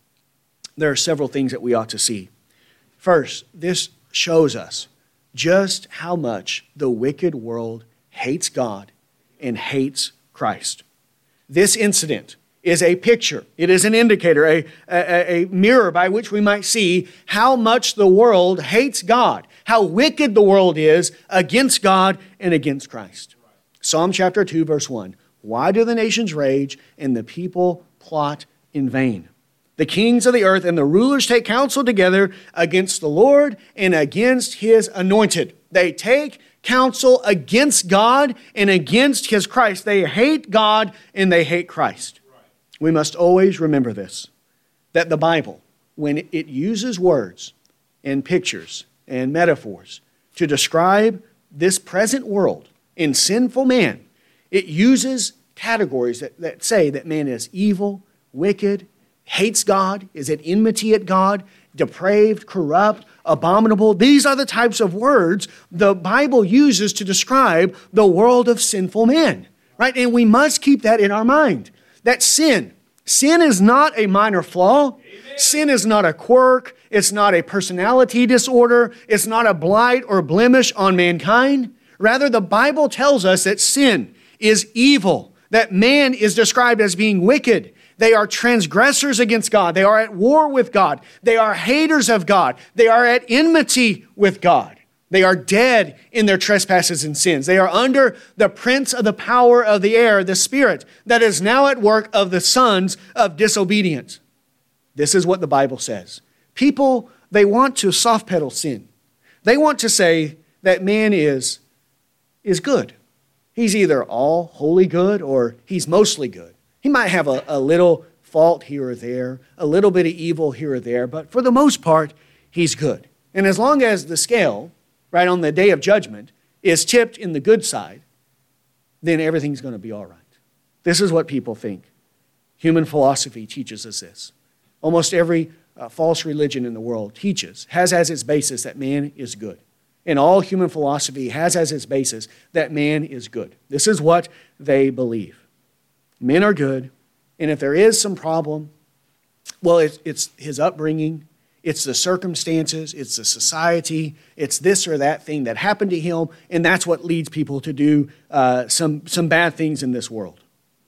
there are several things that we ought to see. First, this shows us just how much the wicked world hates God and hates Christ. This incident is a picture. It is an indicator, a, a, a mirror by which we might see how much the world hates God, how wicked the world is against God and against Christ. Psalm chapter two, verse one. Why do the nations rage and the people plot in vain? The kings of the earth and the rulers take counsel together against the Lord and against his anointed. They take counsel against God and against his Christ. They hate God and they hate Christ. We must always remember this, that the Bible, when it uses words and pictures and metaphors to describe this present world in sinful man, it uses categories that, that say that man is evil, wicked, hates God, is at enmity at God, depraved, corrupt, abominable. These are the types of words the Bible uses to describe the world of sinful men, right? And we must keep that in our mind. That sin, sin is not a minor flaw. Amen. Sin is not a quirk. It's not a personality disorder. It's not a blight or blemish on mankind. Rather, the Bible tells us that sin is evil, that man is described as being wicked. They are transgressors against God. They are at war with God. They are haters of God. They are at enmity with God. They are dead in their trespasses and sins. They are under the prince of the power of the air, the spirit that is now at work of the sons of disobedience. This is what the Bible says. People, they want to soft pedal sin. They want to say that man is, is good. He's either all wholly good or he's mostly good. He might have a, a little fault here or there, a little bit of evil here or there, but for the most part, he's good. And as long as the scale, right on the day of judgment, is tipped in the good side, then everything's going to be all right. This is what people think. Human philosophy teaches us this. Almost every uh, false religion in the world teaches, has as its basis that man is good. And all human philosophy has as its basis that man is good. This is what they believe. Men are good, and if there is some problem, well, it's, it's his upbringing, it's the circumstances, it's the society, it's this or that thing that happened to him, and that's what leads people to do uh, some, some bad things in this world.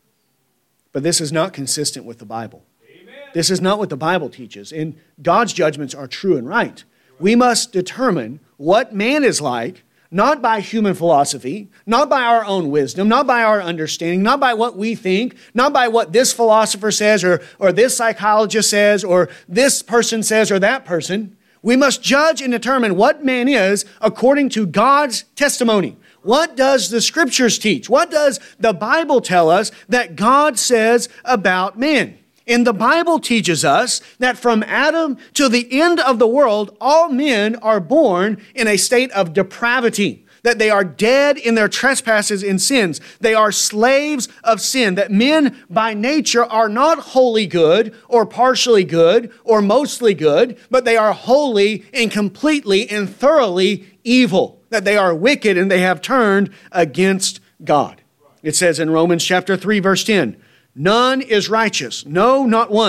But this is not consistent with the Bible. Amen. This is not what the Bible teaches, and God's judgments are true and right. We must determine what man is like, not by human philosophy, not by our own wisdom, not by our understanding, not by what we think, not by what this philosopher says or, or this psychologist says or this person says or that person. We must judge and determine what man is according to God's testimony. What does the Scriptures teach? What does the Bible tell us that God says about men? And the Bible teaches us that from Adam to the end of the world, all men are born in a state of depravity, that they are dead in their trespasses and sins. They are slaves of sin, that men by nature are not wholly good or partially good or mostly good, but they are wholly and completely and thoroughly evil, that they are wicked and they have turned against God. It says in Romans chapter three, verse ten, none is righteous, no, not one.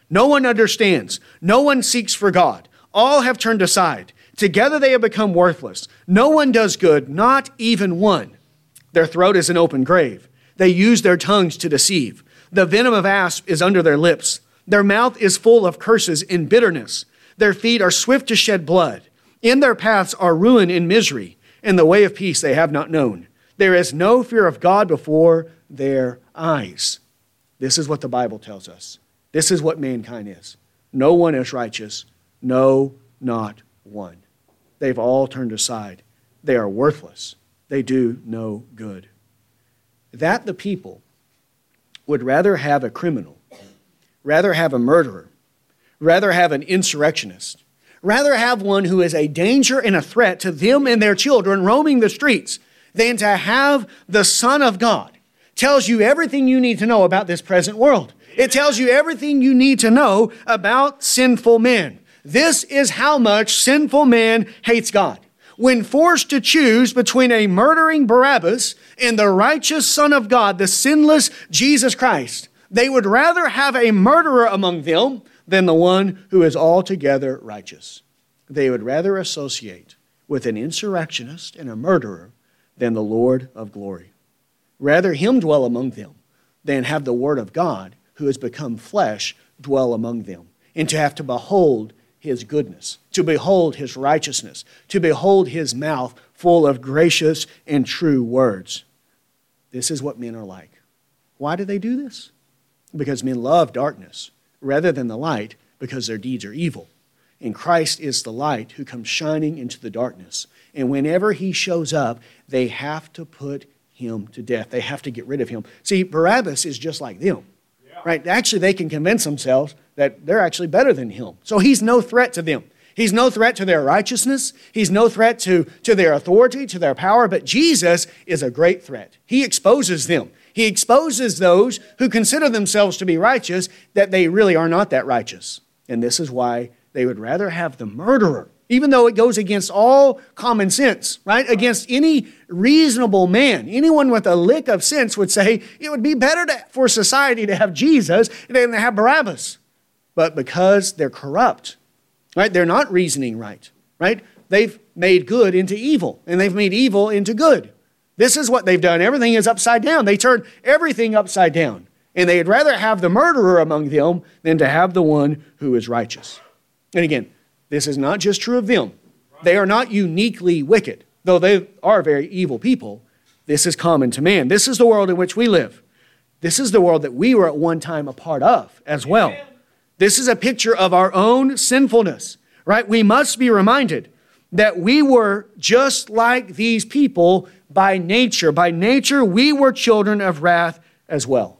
No one understands. No one seeks for God. All have turned aside. Together they have become worthless. No one does good, not even one. Their throat is an open grave. They use their tongues to deceive. The venom of asp is under their lips. Their mouth is full of curses and bitterness. Their feet are swift to shed blood. In their paths are ruin and misery. In the way of peace they have not known. There is no fear of God before their eyes. This is what the Bible tells us. This is what mankind is. No one is righteous. No, not one. They've all turned aside. They are worthless. They do no good. That the people would rather have a criminal, rather have a murderer, rather have an insurrectionist, rather have one who is a danger and a threat to them and their children roaming the streets than to have the Son of God tells you everything you need to know about this present world. It tells you everything you need to know about sinful men. This is how much sinful man hates God. When forced to choose between a murdering Barabbas and the righteous Son of God, the sinless Jesus Christ, they would rather have a murderer among them than the one who is altogether righteous. They would rather associate with an insurrectionist and a murderer than the Lord of glory. Rather him dwell among them than have the word of God, who has become flesh, dwell among them, and to have to behold his goodness, to behold his righteousness, to behold his mouth full of gracious and true words. This is what men are like. Why do they do this? Because men love darkness rather than the light, because their deeds are evil. And Christ is the light who comes shining into the darkness. And whenever he shows up, they have to put him to death. They have to get rid of him. See, Barabbas is just like them. Right? Actually, they can convince themselves that they're actually better than him. So he's no threat to them. He's no threat to their righteousness. He's no threat to, to their authority, to their power. But Jesus is a great threat. He exposes them. He exposes those who consider themselves to be righteous that they really are not that righteous. And this is why they would rather have the murderer, even though it goes against all common sense, right? Against any reasonable man. Anyone with a lick of sense would say it would be better to, for society to have Jesus than to have Barabbas. But because they're corrupt, right? They're not reasoning right, right? They've made good into evil, and they've made evil into good. This is what they've done. Everything is upside down. They turned everything upside down. And they'd rather have the murderer among them than to have the one who is righteous. And again, this is not just true of them. They are not uniquely wicked, though they are very evil people. This is common to man. This is the world in which we live. This is the world that we were at one time a part of as well. Amen. This is a picture of our own sinfulness, right? We must be reminded that we were just like these people by nature. By nature, we were children of wrath as well.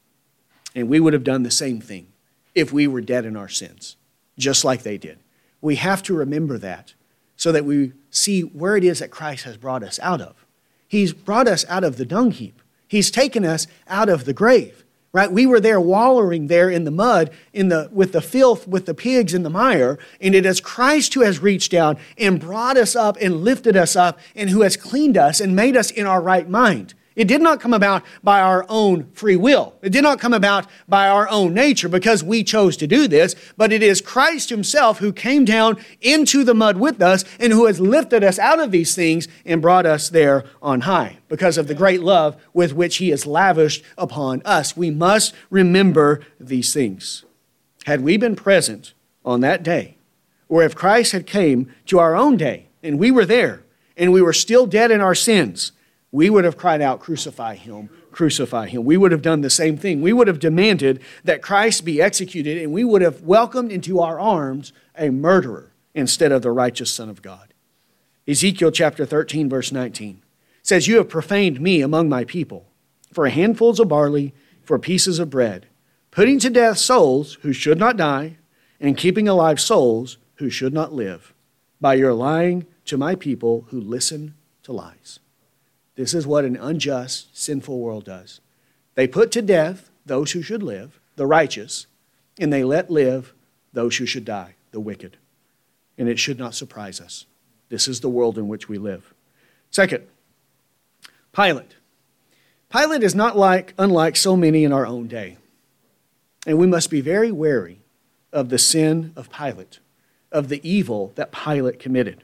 And we would have done the same thing if we were dead in our sins, just like they did. We have to remember that so that we see where it is that Christ has brought us out of. He's brought us out of the dung heap. He's taken us out of the grave, right? We were there wallowing there in the mud, in the with the filth, with the pigs in the mire, and it is Christ who has reached down and brought us up and lifted us up and who has cleaned us and made us in our right mind. It did not come about by our own free will. It did not come about by our own nature because we chose to do this, but it is Christ himself who came down into the mud with us and who has lifted us out of these things and brought us there on high because of the great love with which he has lavished upon us. We must remember these things. Had we been present on that day, or if Christ had came to our own day and we were there and we were still dead in our sins, we would have cried out, crucify him, crucify him. We would have done the same thing. We would have demanded that Christ be executed, and we would have welcomed into our arms a murderer instead of the righteous Son of God. Ezekiel chapter thirteen, verse nineteen says, "You have profaned me among my people for handfuls of barley, for pieces of bread, putting to death souls who should not die, and keeping alive souls who should not live, by your lying to my people who listen to lies." This is what an unjust, sinful world does. They put to death those who should live, the righteous, and they let live those who should die, the wicked. And it should not surprise us. This is the world in which we live. Second, Pilate. Pilate is not like unlike so many in our own day. And we must be very wary of the sin of Pilate, of the evil that Pilate committed.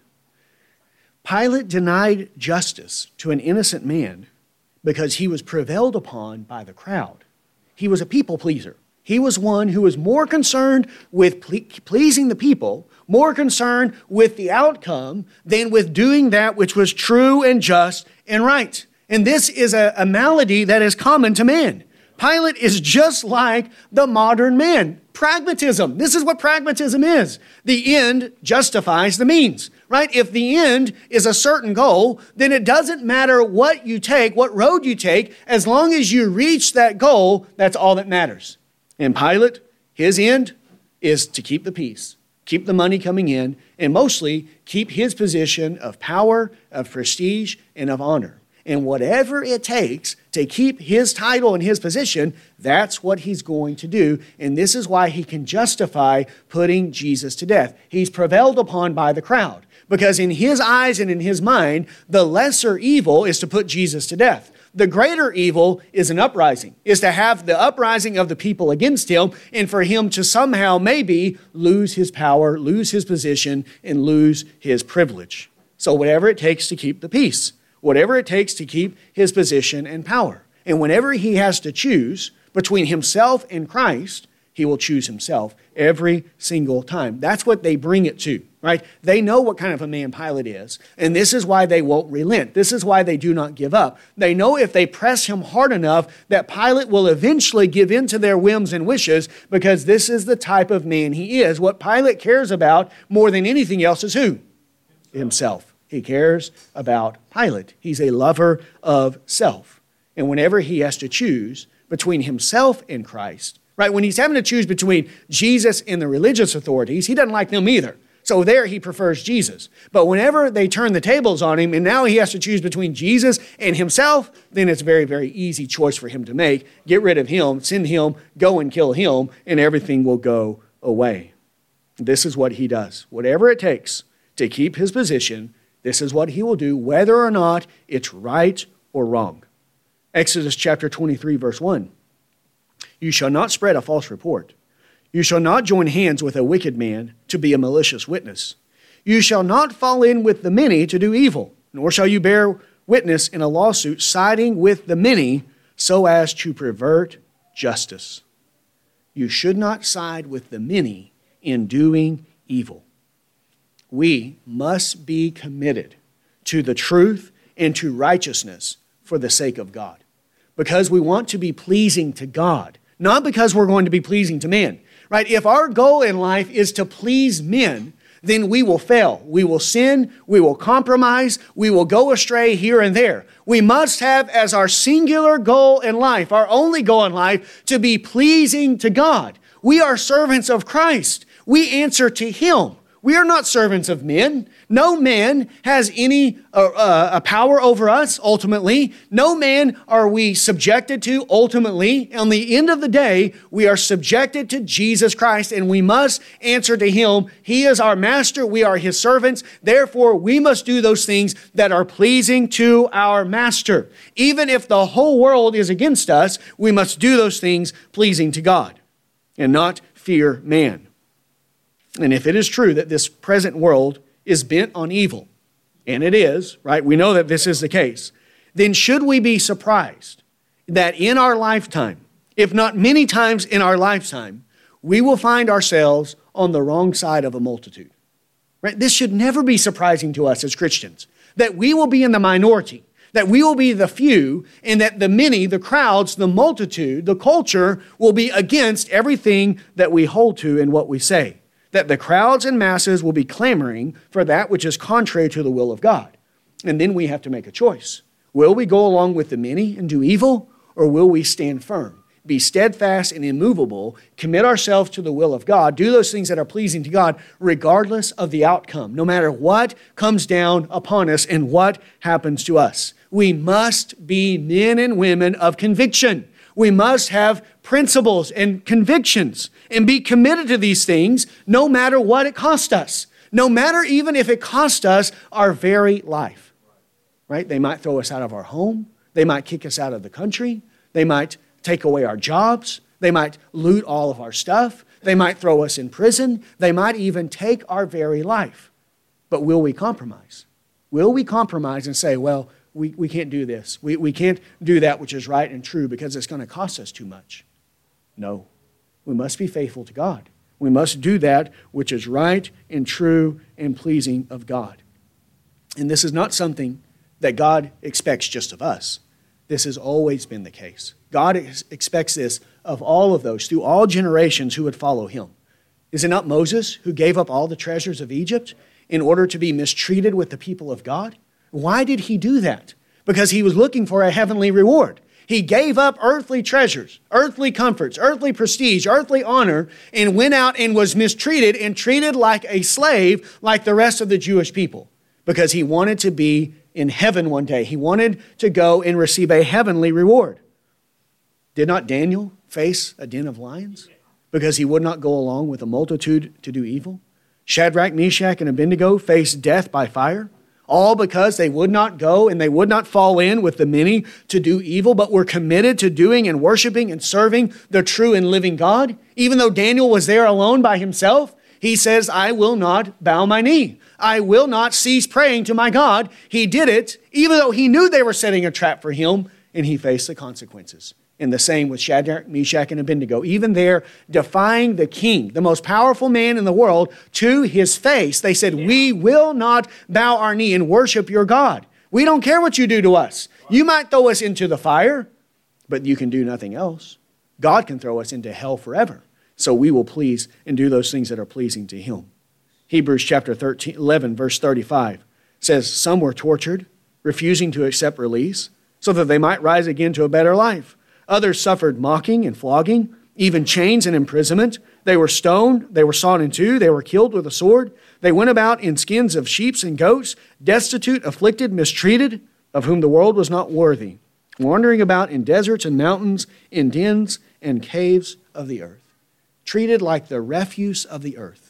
Pilate denied justice to an innocent man because he was prevailed upon by the crowd. He was a people pleaser. He was one who was more concerned with ple- pleasing the people, more concerned with the outcome than with doing that which was true and just and right. And this is a, a malady that is common to man. Pilate is just like the modern man. Pragmatism. This is what pragmatism is. The end justifies the means, right? If the end is a certain goal, then it doesn't matter what you take, what road you take, as long as you reach that goal, that's all that matters. And Pilate, his end is to keep the peace, keep the money coming in, and mostly keep his position of power, of prestige, and of honor. And whatever it takes to keep his title and his position, that's what he's going to do. And this is why he can justify putting Jesus to death. He's prevailed upon by the crowd, because in his eyes and in his mind, the lesser evil is to put Jesus to death. The greater evil is an uprising, is to have the uprising of the people against him, and for him to somehow maybe lose his power, lose his position, and lose his privilege. So whatever it takes to keep the peace, whatever it takes to keep his position and power. And whenever he has to choose between himself and Christ, he will choose himself every single time. That's what they bring it to, right? They know what kind of a man Pilate is, and this is why they won't relent. This is why they do not give up. They know if they press him hard enough that Pilate will eventually give in to their whims and wishes, because this is the type of man he is. What Pilate cares about more than anything else is who? Himself. He cares about Pilate. He's a lover of self. And whenever he has to choose between himself and Christ, right? When he's having to choose between Jesus and the religious authorities, he doesn't like them either. So there he prefers Jesus. But whenever they turn the tables on him and now he has to choose between Jesus and himself, then it's a very, very easy choice for him to make. Get rid of him, send him, go and kill him, and everything will go away. This is what he does. Whatever it takes to keep his position, this is what he will do, whether or not it's right or wrong. Exodus chapter twenty-three, verse one. You shall not spread a false report. You shall not join hands with a wicked man to be a malicious witness. You shall not fall in with the many to do evil, nor shall you bear witness in a lawsuit siding with the many so as to pervert justice. You should not side with the many in doing evil. We must be committed to the truth and to righteousness for the sake of God, because we want to be pleasing to God, not because we're going to be pleasing to men, right? If our goal in life is to please men, then we will fail. We will sin. We will compromise. We will go astray here and there. We must have as our singular goal in life, our only goal in life, to be pleasing to God. We are servants of Christ. We answer to Him. We are not servants of men. No man has any uh, uh, power over us, ultimately. No man are we subjected to, ultimately. On the end of the day, we are subjected to Jesus Christ, and we must answer to Him. He is our master. We are His servants. Therefore, we must do those things that are pleasing to our master. Even if the whole world is against us, we must do those things pleasing to God and not fear man. And if it is true that this present world is bent on evil, and it is, right? We know that this is the case. Then should we be surprised that in our lifetime, if not many times in our lifetime, we will find ourselves on the wrong side of a multitude, right? This should never be surprising to us as Christians, that we will be in the minority, that we will be the few, and that the many, the crowds, the multitude, the culture will be against everything that we hold to and what we say. That the crowds and masses will be clamoring for that which is contrary to the will of God. And then we have to make a choice. Will we go along with the many and do evil, or will we stand firm, be steadfast and immovable, commit ourselves to the will of God, do those things that are pleasing to God, regardless of the outcome, no matter what comes down upon us and what happens to us? We must be men and women of conviction. We must have principles and convictions and be committed to these things no matter what it costs us. No matter even if it costs us our very life. Right? They might throw us out of our home. They might kick us out of the country. They might take away our jobs. They might loot all of our stuff. They might throw us in prison. They might even take our very life. But will we compromise? Will we compromise and say, well, we, we can't do this. We, we can't do that which is right and true because it's going to cost us too much? No. We must be faithful to God. We must do that which is right and true and pleasing of God. And this is not something that God expects just of us. This has always been the case. God ex- expects this of all of those, through all generations who would follow him. Is it not Moses who gave up all the treasures of Egypt in order to be mistreated with the people of God? Why did he do that? Because he was looking for a heavenly reward. He gave up earthly treasures, earthly comforts, earthly prestige, earthly honor, and went out and was mistreated and treated like a slave like the rest of the Jewish people because he wanted to be in heaven one day. He wanted to go and receive a heavenly reward. Did not Daniel face a den of lions because he would not go along with a multitude to do evil? Shadrach, Meshach, and Abednego faced death by fire, all because they would not go and they would not fall in with the many to do evil, but were committed to doing and worshiping and serving the true and living God. Even though Daniel was there alone by himself, he says, I will not bow my knee. I will not cease praying to my God. He did it, even though he knew they were setting a trap for him, and he faced the consequences. And the same with Shadrach, Meshach, and Abednego. Even there, defying the king, the most powerful man in the world, to his face, they said, we will not bow our knee and worship your God. We don't care what you do to us. You might throw us into the fire, but you can do nothing else. God can throw us into hell forever. So we will please and do those things that are pleasing to him. Hebrews chapter thirteen, eleven, verse thirty-five says, some were tortured, refusing to accept release, so that they might rise again to a better life. Others suffered mocking and flogging, even chains and imprisonment. They were stoned, they were sawn in two, they were killed with a sword. They went about in skins of sheep and goats, destitute, afflicted, mistreated, of whom the world was not worthy, wandering about in deserts and mountains, in dens and caves of the earth. Treated like the refuse of the earth.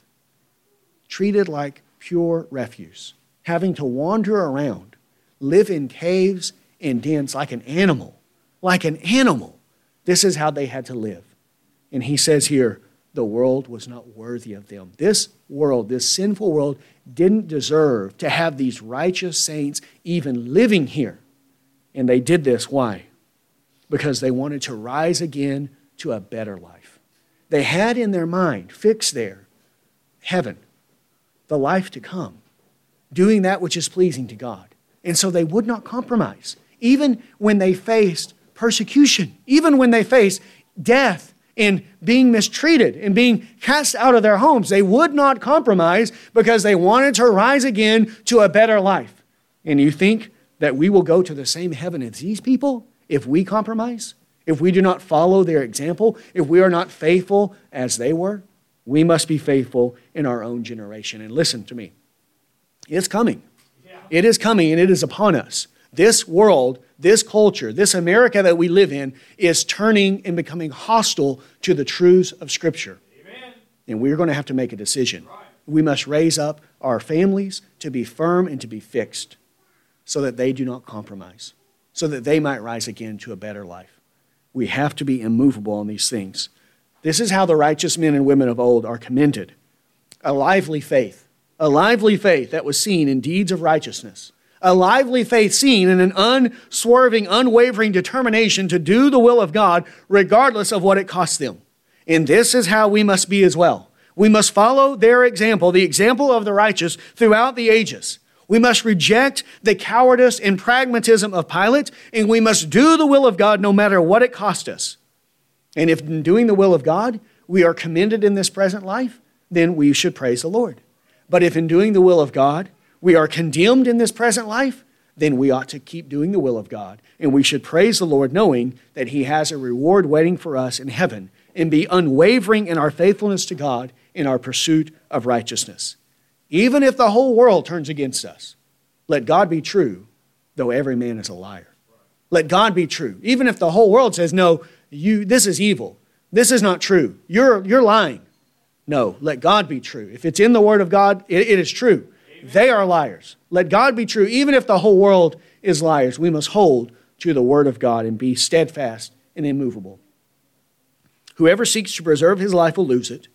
Treated like pure refuse. Having to wander around, live in caves and dens like an animal. Like an animal. This is how they had to live. And he says here, the world was not worthy of them. This world, this sinful world, didn't deserve to have these righteous saints even living here. And they did this, why? Because they wanted to rise again to a better life. They had in their mind, fixed there, heaven, the life to come, doing that which is pleasing to God. And so they would not compromise, even when they faced persecution, even when they faced death and being mistreated and being cast out of their homes. They would not compromise because they wanted to rise again to a better life. And you think that we will go to the same heaven as these people if we compromise? If we do not follow their example? If we are not faithful as they were? We must be faithful in our own generation. And listen to me. It's coming. Yeah. It is coming and it is upon us. This world, this culture, this America that we live in is turning and becoming hostile to the truths of Scripture. Amen. And we're going to have to make a decision. Right. We must raise up our families to be firm and to be fixed so that they do not compromise, so that they might rise again to a better life. We have to be immovable on these things. This is how the righteous men and women of old are commended. A lively faith, a lively faith that was seen in deeds of righteousness. A lively faith seen in an unswerving, unwavering determination to do the will of God regardless of what it costs them. And this is how we must be as well. We must follow their example, the example of the righteous throughout the ages. We must reject the cowardice and pragmatism of Pilate, and we must do the will of God no matter what it costs us. And if in doing the will of God, we are commended in this present life, then we should praise the Lord. But if in doing the will of God, we are condemned in this present life, then we ought to keep doing the will of God. And we should praise the Lord knowing that He has a reward waiting for us in heaven and be unwavering in our faithfulness to God in our pursuit of righteousness. Even if the whole world turns against us, let God be true, though every man is a liar. Let God be true. Even if the whole world says, no, you, this is evil. This is not true. You're, you're lying. No, let God be true. If it's in the Word of God, it, it is true. They are liars. Let God be true. Even if the whole world is liars, we must hold to the Word of God and be steadfast and immovable. Whoever seeks to preserve his life will lose it,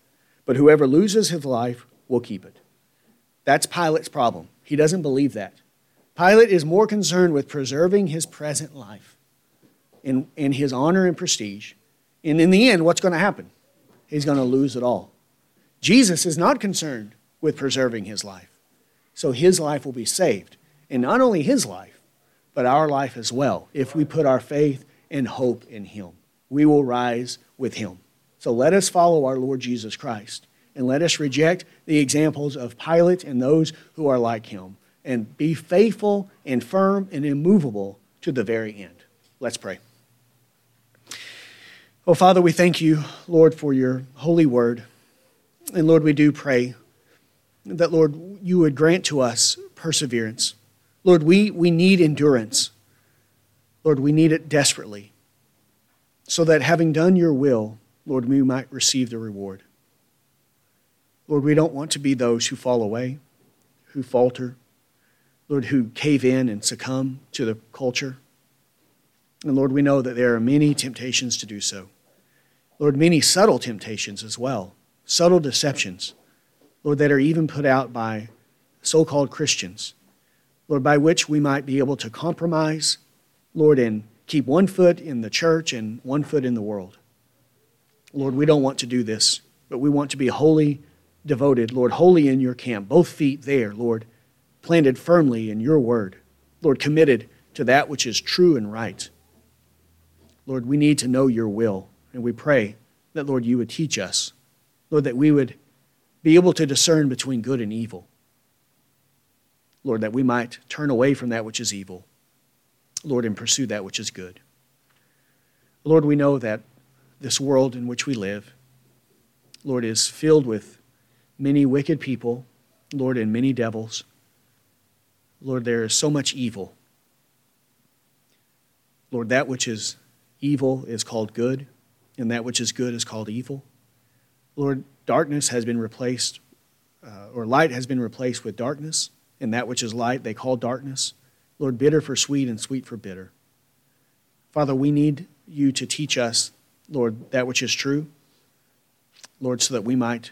but whoever loses his life will keep it. That's Pilate's problem. He doesn't believe that. Pilate is more concerned with preserving his present life and, and his honor and prestige. And in the end, what's going to happen? He's going to lose it all. Jesus is not concerned with preserving his life. So his life will be saved. And not only his life, but our life as well. If we put our faith and hope in him, we will rise with him. So let us follow our Lord Jesus Christ. And let us reject the examples of Pilate and those who are like him. And be faithful and firm and immovable to the very end. Let's pray. Oh, Father, we thank you, Lord, for your holy word. And Lord, we do pray that, Lord, you would grant to us perseverance. Lord, we, we need endurance. Lord, we need it desperately. So that having done your will, Lord, we might receive the reward. Lord, we don't want to be those who fall away, who falter, Lord, who cave in and succumb to the culture. And Lord, we know that there are many temptations to do so. Lord, many subtle temptations as well, subtle deceptions, Lord, that are even put out by so-called Christians, Lord, by which we might be able to compromise, Lord, and keep one foot in the church and one foot in the world. Lord, we don't want to do this, but we want to be wholly devoted, Lord, wholly in your camp, both feet there, Lord, planted firmly in your word, Lord, committed to that which is true and right. Lord, we need to know your will, and we pray that, Lord, you would teach us, Lord, that we would be able to discern between good and evil. Lord, that we might turn away from that which is evil, Lord, and pursue that which is good. Lord, we know that this world in which we live, Lord, is filled with many wicked people, Lord, and many devils. Lord, there is so much evil. Lord, that which is evil is called good, and that which is good is called evil. Lord, darkness has been replaced, uh, or light has been replaced with darkness, and that which is light they call darkness. Lord, bitter for sweet and sweet for bitter. Father, we need you to teach us, Lord, that which is true, Lord, so that we might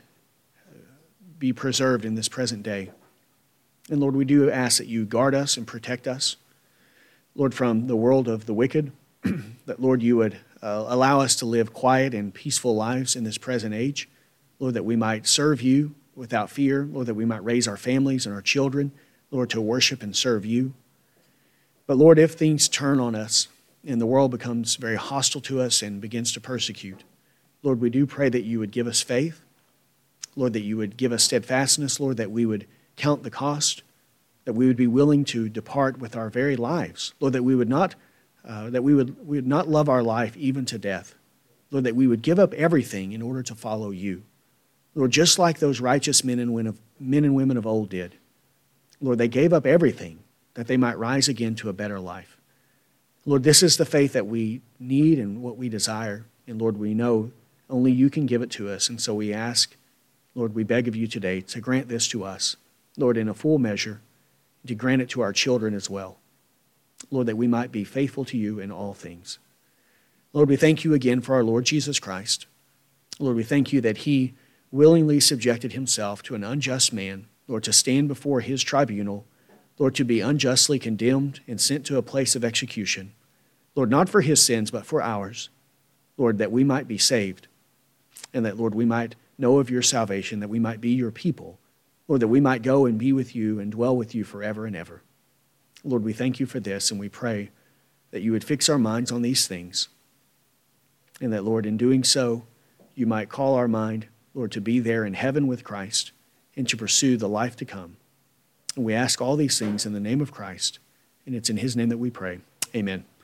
be preserved in this present day. And Lord, we do ask that you guard us and protect us, Lord, from the world of the wicked, that, Lord, you would uh, allow us to live quiet and peaceful lives in this present age, Lord, that we might serve you without fear, Lord, that we might raise our families and our children, Lord, to worship and serve you. But Lord, if things turn on us and the world becomes very hostile to us and begins to persecute, Lord, we do pray that you would give us faith, Lord, that you would give us steadfastness, Lord, that we would count the cost, that we would be willing to depart with our very lives, Lord, that we would not, uh, that we would, we would not love our life even to death, Lord, that we would give up everything in order to follow you, Lord, just like those righteous men and women of, men and women of old did. Lord, they gave up everything that they might rise again to a better life. Lord, this is the faith that we need and what we desire, and Lord, we know only you can give it to us, and so we ask, Lord, we beg of you today to grant this to us, Lord, in a full measure, to grant it to our children as well. Lord, that we might be faithful to you in all things. Lord, we thank you again for our Lord Jesus Christ. Lord, we thank you that he willingly subjected himself to an unjust man, Lord, to stand before his tribunal, Lord, to be unjustly condemned and sent to a place of execution. Lord, not for his sins, but for ours. Lord, that we might be saved, and that, Lord, we might know of your salvation, that we might be your people. Lord, that we might go and be with you and dwell with you forever and ever. Lord, we thank you for this, and we pray that you would fix our minds on these things, and that, Lord, in doing so, you might call our mind, Lord, to be there in heaven with Christ and to pursue the life to come. And we ask all these things in the name of Christ, and it's in his name that we pray. Amen.